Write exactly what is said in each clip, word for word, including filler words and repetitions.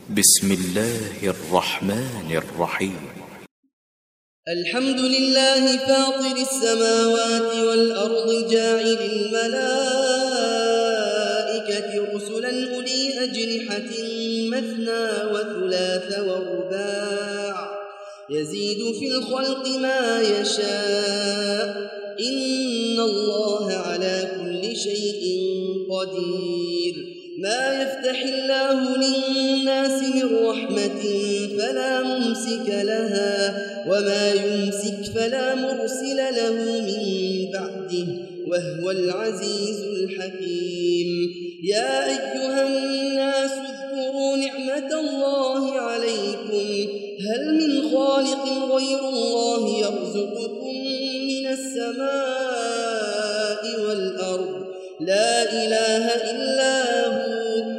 بسم الله الرحمن الرحيم. الحمد لله فاطر السماوات والأرض جاعل الملائكة رسلا أولي أجنحة مثنى وثلاث ورباع يزيد في الخلق ما يشاء إن الله على كل شيء قدير. ما يفتح الله للناس من رحمة فلا ممسك لها وما يمسك فلا مرسل له من بعده وهو العزيز الحكيم. يا أيها الناس اذكروا نعمة الله عليكم هل من خالق غير الله يرزقكم من السماء والأرض لا إله إلا هو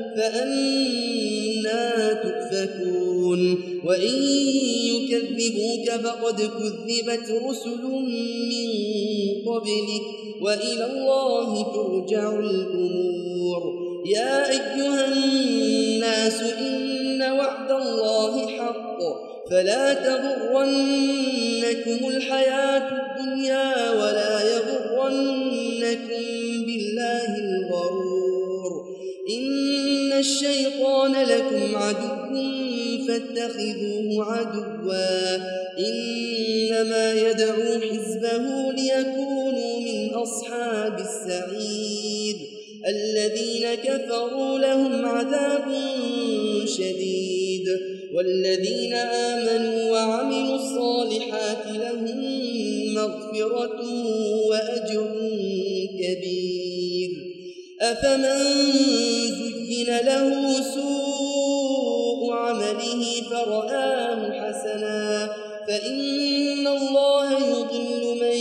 فأنى تؤفكون. وإن يكذبوك فقد كذبت رسل من قبلك وإلى الله ترجع الأمور. يا أيها الناس إن وعد الله حق فلا تغرنكم الحياة الدنيا ولا يغرنكم بالله الغرور. إن الشيطان لكم عدو فاتخذوه عدوا إنما يدعو حزبه ليكونوا من أصحاب السعير. الذين كفروا لهم عذاب شديد والذين آمنوا وعملوا الصالحات لهم مغفرة وأجر كبير. أفمن زين له سوء عمله فرآه حسنا فإن الله يضل من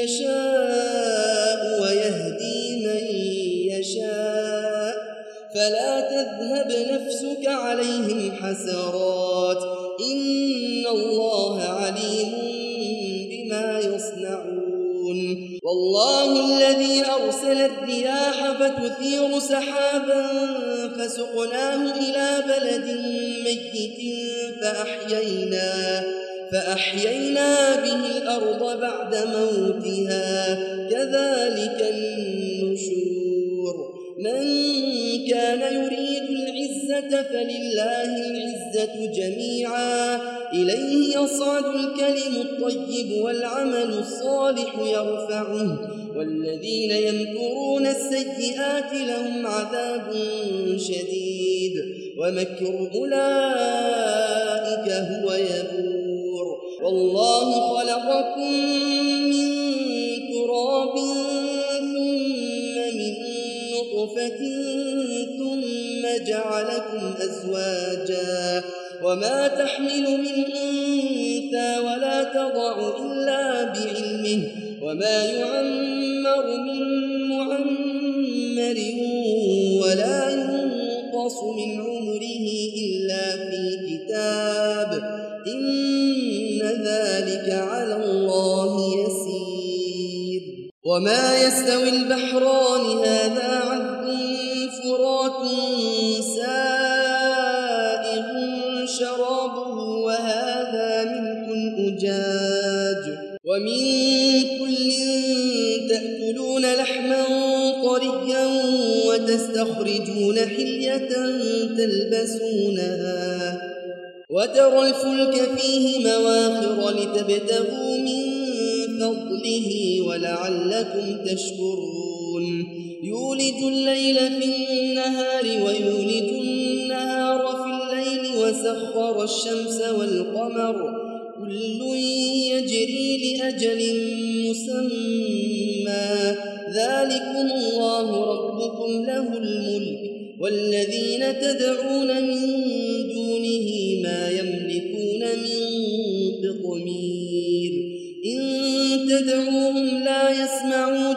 يشاء ويهدي من يشاء فلا تذهب نفسك عليهم حسرات إن الله عليم بما يصنعون. والله الذي أرسل الرياح فتثير سحابا فسقناه إلى بلد ميت فأحيينا, فأحيينا به الأرض بعد موتها كذلك النشور. من كان يريد العزة فلله العزة جميعا إليه يصعد الكلم الطيب والعمل الصالح يرفعه والذين يمكرون السيئات لهم عذاب شديد ومكر أولئك هو يبور. والله خلقكم من تراب ثم من نطفة ثم جعلكم أزواجا وما تحمل من أنثى ولا تضع إلا بعلمه وما يعمر من معمر ولا ينقص من عمره إلا في كتاب إن ذلك على الله يسير. وما يستوي البحران هذا عذب فرات سائغ شرابه وهذا ملح أجاج ومن كل تأكلون لحما طريا وتستخرجون حلية تلبسونها وترى الفلك فيه مواخر لتبتغوا من فضله ولعلكم تشكرون. يولج الليل في النهار ويولج النهار في الليل وسخر الشمس والقمر كل يجري لأجل مسمى ذلكم الله ربكم له الملك والذين تدعون من دونه ما يملكون من قطمير. إن تدعوهم لا يسمعوا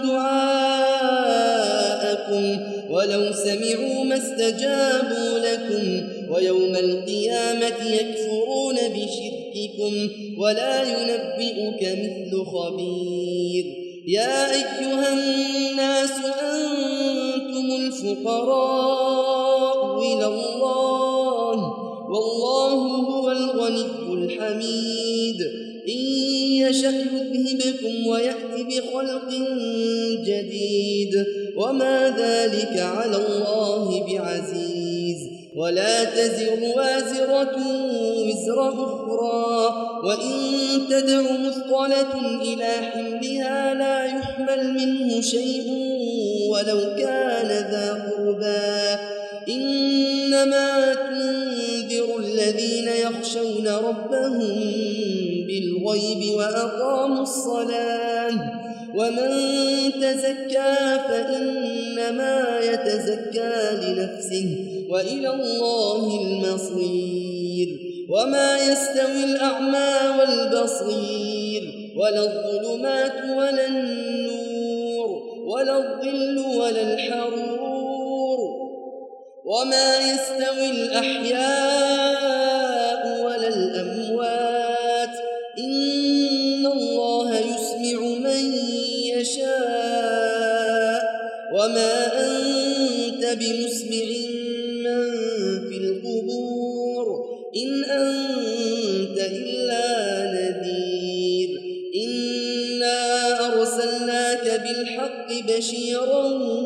دعاءكم ولو سمعوا ما استجابوا لكم ويوم القيامة يكفرون بشرككم ولا ينبئك مثل خبير. يا أيها الناس أنتم الفقراء إلى الله والله هو الغني الحميد إن يشأ يذهبكم ويأتي بخلق جديد وما ذلك على الله بعزيز ولا تزر وازرة وزر أخرى وإن تدع مثقلة إلى حملها لا يحمل منه شيء ولو كان ذا قربى إنما تنذر الذين يخشون ربهم بالغيب وأقاموا الصلاة ومن تزكى فإنما يتزكى لنفسه وإلى الله المصير وما يستوي الأعمى والبصير ولا الظلمات ولا النور ولا الظل ولا الحرور وما يستوي الأحياء ولا الأموات إن الله يسمع من يشاء وما أنت بمسمع من في القبور إن أنت إلا نذير إنا أرسلناك بالحق بشيرا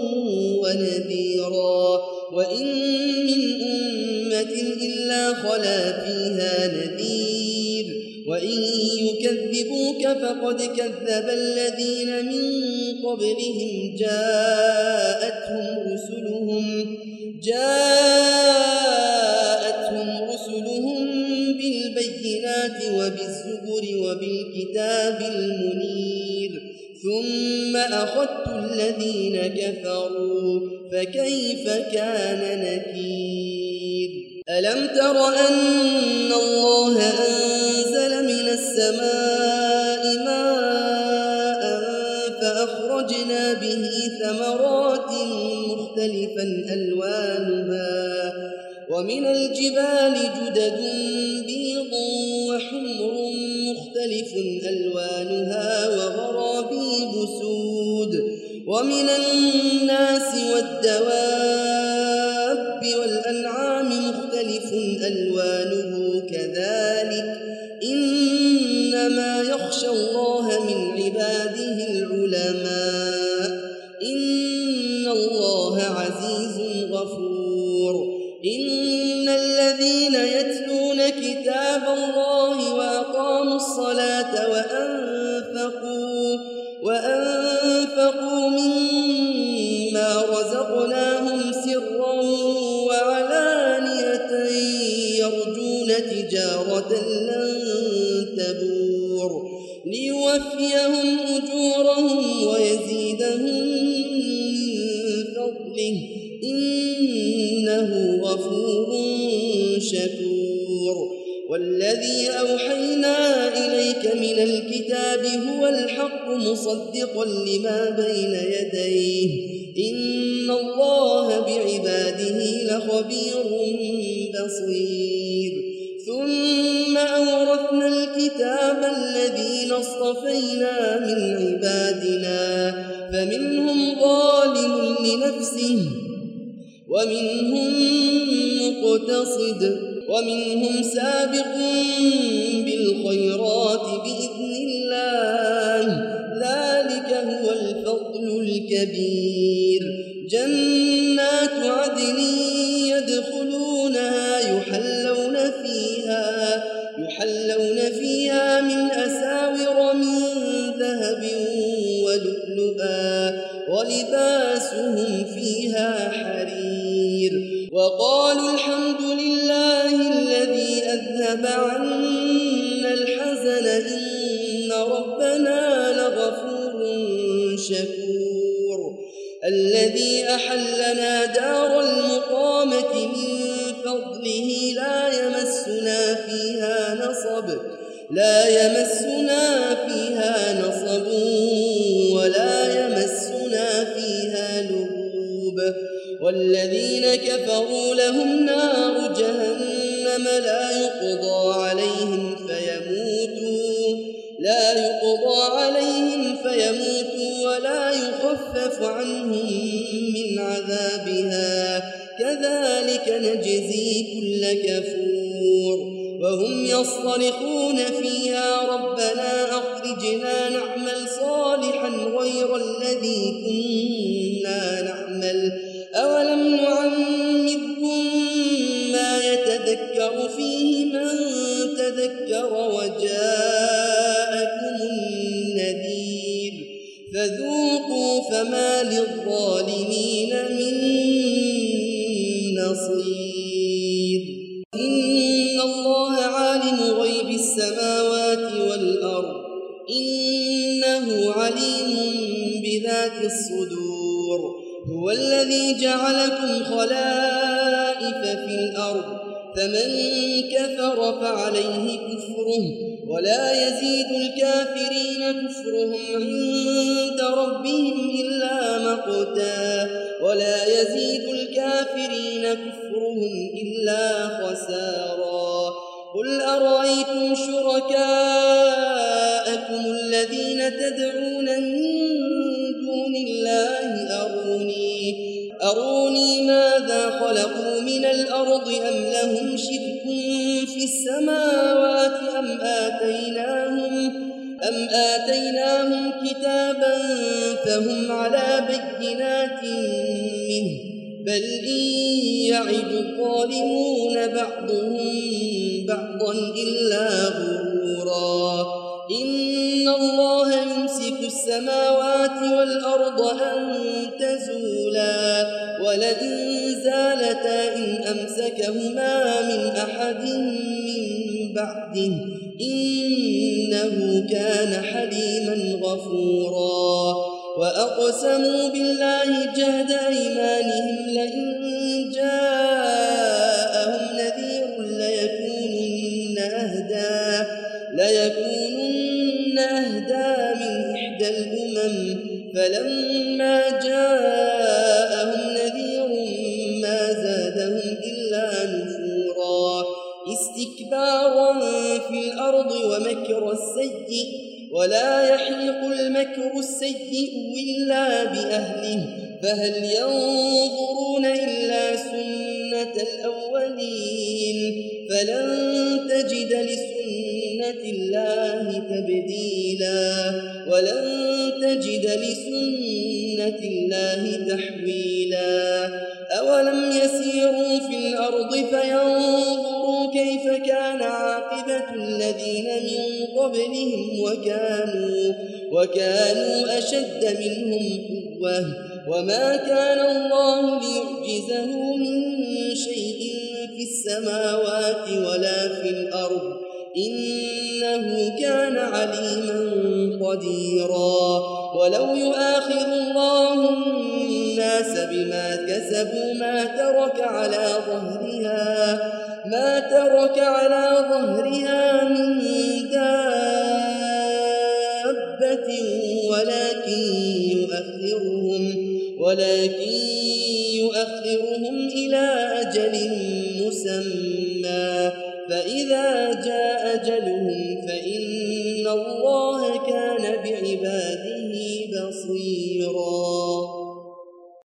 ونذيرا وإن من أمة إلا خلا فيها نذير وإن يكذبوك فقد كذب الذين من قبلهم جاءتهم رسلهم جاءتهم رسلهم بالبينات وبالزبر وبالكتاب المنير ثم أخذت الذين كفروا فكيف كان نكير ألم تر أن الله أنزل من السماء ماء فأخرجنا به ثمرات مختلفا ألوانها ومن الجبال جدد بيض وحمر مختلف ألوانها وغرابيب سود ومن الناس والدواب والأنعام مختلف ألوانه كذلك إنما يخشى الله من عباده العلماء إن الله عزيز غفور إن الذين يتلون كتاب الله وأقاموا الصلاة وأنفقوا وأنفقوا مما رزقناهم سرا وعلانية يرجون تجارة لن تبور ليوفيهم أجورهم ويزيدهم من فضله إنه غفور شكور والذي أوحينا إليك من الكتاب هو الحق مصدقا لما بين يديه إن الله بعباده لخبير بصير ثم أورثنا الكتاب الذين اصطفينا من عبادنا فمنهم ظالم لنفسه ومنهم مقتصد ومنهم سابق بالخيرات بإذن الله ذلك هو الفضل الكبير جنات عدن يدخلونها يحلون فيها يحلون فيها من أساور من ذهب ولؤلؤا ولباسهم فيها حرير وقالوا الحمد لله الذي أذهب عنا الحزن إن ربنا لغفور شكور الذي أحلنا دار المقامة من فضله لا يمسنا فيها نصب لا يمسنا فيها نصب ولا يمسنا فيها لغوب والذين كفروا لهم نار جهنم لا يقضى عليهم فيموتوا لا يقضى عليهم فيموتوا ولا يخفف عنهم من عذابها كذلك نجزي كل كفور الصدور وهم يصطرخون فيها ربنا أخرجنا نعمل صالحا غير الذي كنا نعمل أولم نعمركم ما يتذكر فيه من تذكر وجاءكم النذير فذوقوا فما للظالمين من نصير إن الله عالم غيب السماوات والأرض إنه عليم بذات الصدور هو الذي جعلكم خلائف في الأرض فمن كفر فعليه كفره ولا يزيد الكافرين كفرهم عند ربهم إلا مقتا ولا يزيد الكافرين كفرهم إلا خسارا قل أرأيتم شركاءكم الذين تدعون من دون الله أروني أروني ماذا خلقوا من الأرض أم لهم شرك في السماوات أم آتيناهم أم آتيناهم كتابا فهم على بينات منه بل إن يعد الظالمون بعضهم بعضا إلا غرورا إن الله يمسك السماوات والأرض أن تزولا ولئن زالتا إن أمسكهما من أحد من بعده إنه كان حليما غفورا وأقسموا بالله جهد أيمانهم لئن جاءهم نذير ليكونن أهدى ليكونن أهدى من إحدى الأمم فلما جاءهم نذير ما زادهم إلا نفورا استكبارا في الأرض ومكر السيء ولا يحيق المكر السيء إلا بأهله فهل ينظرون إلا سنة الأولين فلن تجد لسنة الله تبديلا ولن تجد لسنة الله تحويلا أولم يسيروا في الأرض فينظروا كيف كان عاقبة الذين من قبلهم وكانوا, وكانوا أشد منهم قوة وما كان الله ليعجزه من شيء في السماوات ولا في الأرض إنه كان عليما قديرا ولو يؤاخذ الله الناس بما كسبوا ما ترك على ظهرها ما ترك على ظهرها من دابة ولكن يؤخرهم ولكن يؤخرهم إلى أجل مسمى فإذا جاء أجلهم فإن الله كان بعباده بصيرا.